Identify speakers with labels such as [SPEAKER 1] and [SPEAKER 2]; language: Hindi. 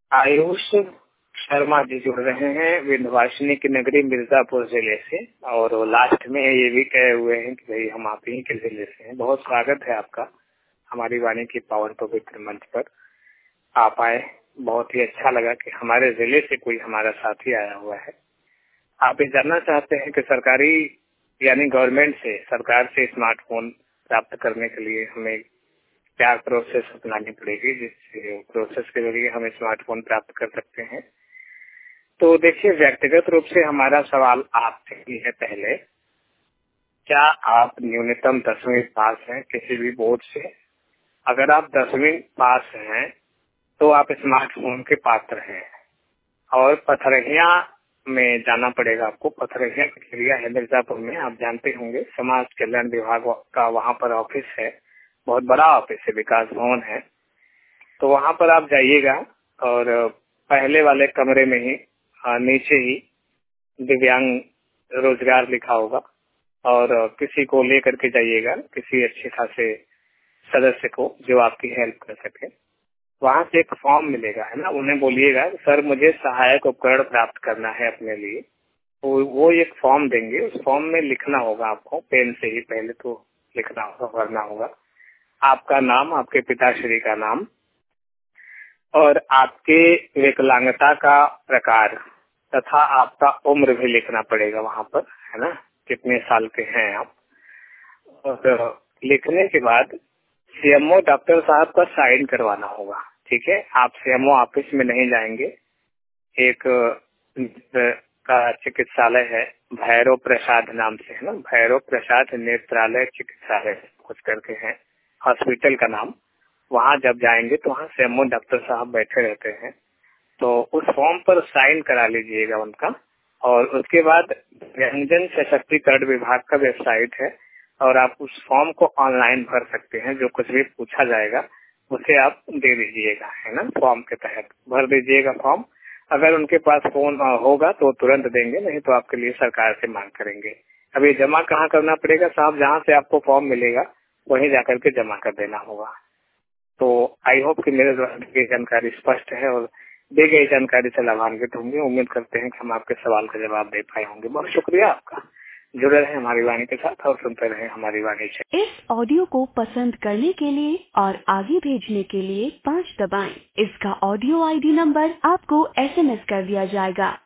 [SPEAKER 1] आयुष शर्मा जी जुड़ रहे हैं विंध्यवासिनी की नगरी मिर्जापुर जिले से, और वो लास्ट में ये भी कहे हुए हैं कि भाई हम आप ही के जिले से हैं। बहुत स्वागत है आपका हमारी वाणी की पावन पवित्र मंच पर। आप आए, बहुत ही अच्छा लगा कि हमारे जिले से कोई हमारा साथी आया हुआ है। आप ये जानना चाहते हैं कि सरकारी यानी गवर्नमेंट से, सरकार से स्मार्टफोन प्राप्त करने के लिए हमें क्या प्रोसेस अपनानी पड़ेगी, जिस प्रोसेस के जरिए हम स्मार्टफोन प्राप्त कर सकते हैं। तो देखिए, व्यक्तिगत रूप से हमारा सवाल आपसे ही है पहले, क्या आप न्यूनतम 10वीं पास हैं किसी भी बोर्ड से? अगर आप 10वीं पास हैं तो आप स्मार्टफोन के पात्र हैं। और पथरहिया में जाना पड़ेगा आपको। पथरहिया एरिया है मिर्जापुर में, आप जानते होंगे। समाज कल्याण विभाग का वहाँ पर ऑफिस है, बहुत बड़ा ऑफिस है, विकास भवन है। तो वहाँ पर आप जाइएगा और पहले वाले कमरे में ही नीचे ही दिव्यांग रोजगार लिखा होगा, और किसी को लेकर के जाइएगा, किसी अच्छे खासे सदस्य को जो आपकी हेल्प कर सके। वहाँ से एक फॉर्म मिलेगा, है ना। उन्हें बोलिएगा सर मुझे सहायक उपकरण प्राप्त करना है अपने लिए। तो वो एक फॉर्म देंगे, उस फॉर्म में लिखना होगा आपको, पेन से ही पहले तो लिखना होगा, भरना होगा आपका नाम, आपके पिताश्री का नाम, और आपके विकलांगता का प्रकार तथा आपका उम्र भी लिखना पड़ेगा वहाँ पर, है ना, कितने साल के हैं आप। और लिखने के बाद सीएमओ डॉक्टर साहब का साइन करवाना होगा, ठीक है। आप सीएमओ ऑफिस में नहीं जाएंगे। एक का चिकित्सालय है, भैरव प्रसाद नाम से, है ना, भैरव प्रसाद नेत्रालय चिकित्सालय कुछ करके है हॉस्पिटल का नाम। वहाँ जब जाएंगे तो वहाँ सीएमओ डॉक्टर साहब बैठे रहते हैं। तो उस फॉर्म पर साइन करा लीजिएगा उनका। और उसके बाद व्यंजन सशक्तिकरण विभाग का वेबसाइट है, और आप उस फॉर्म को ऑनलाइन भर सकते हैं। जो कुछ भी पूछा जाएगा उसे आप दे दीजिएगा, है ना, फॉर्म के तहत भर दीजिएगा फॉर्म। अगर उनके पास फोन होगा तो तुरंत देंगे, नहीं तो आपके लिए सरकार से मांग करेंगे। अब ये जमा कहाँ करना पड़ेगा साहब? जहाँ से आपको फॉर्म मिलेगा वहीं जाकर के जमा कर देना होगा। तो आई होप कि मेरे द्वारा दी गई जानकारी स्पष्ट है और दी गई जानकारी से लाभान्वित होंगे। उम्मीद करते हैं कि हम आपके सवाल का जवाब दे पाए होंगे। बहुत शुक्रिया आपका। जुड़े रहे हमारी वाणी के साथ और सुनते रहे हमारी वाणी से।
[SPEAKER 2] इस ऑडियो को पसंद करने के लिए और आगे भेजने के लिए 5 दबाएं। इसका ऑडियो आईडी नंबर आपको एसएमएस कर दिया जाएगा।